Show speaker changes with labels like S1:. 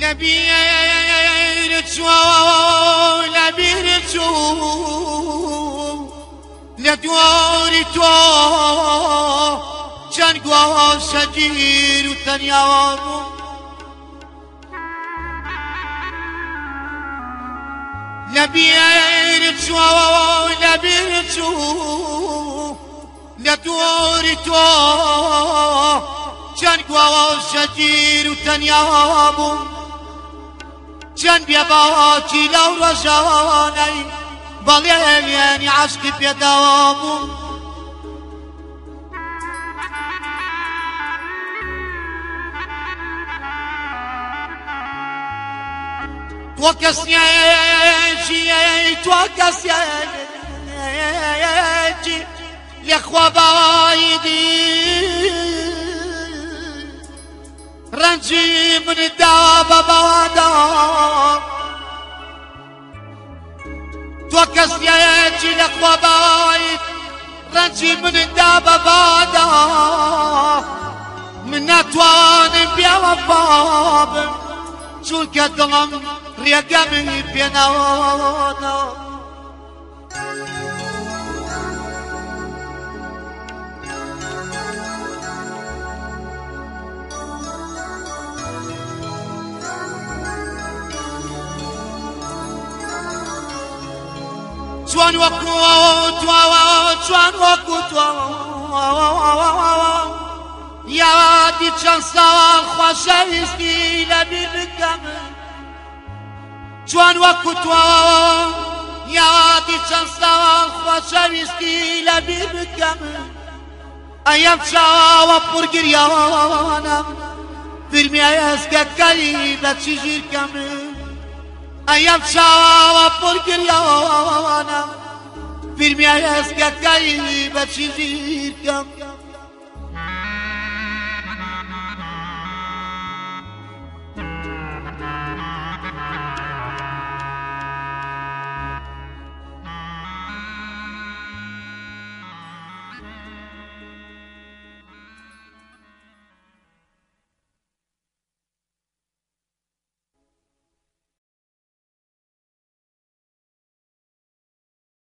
S1: لبيرتو لدواري تو كان قوا شجير وتنيابو لبيرتو لدواري تو كان قوا شجير وتنيابو كان بيباكي لو رجاني بلياني عشقي بيداومو توكس ياجي لأخوة بايدي رنجي من الدابة بادا توكس ياجي لأخوة بايد رنجي من الدابة بادا من نتوان بيا وفاب شو كدلم ريقمي بيناونا جوان وقوت یادی چند سال خوشایستی لبی بکم جوان وقوت یادی چند سال خوشایستی لبی بکم ایم شاو پرگریانم فرمی از که قریبت چیزیر کم ایم شاو پرگریانم فرمی از که قریبت چیزیر کم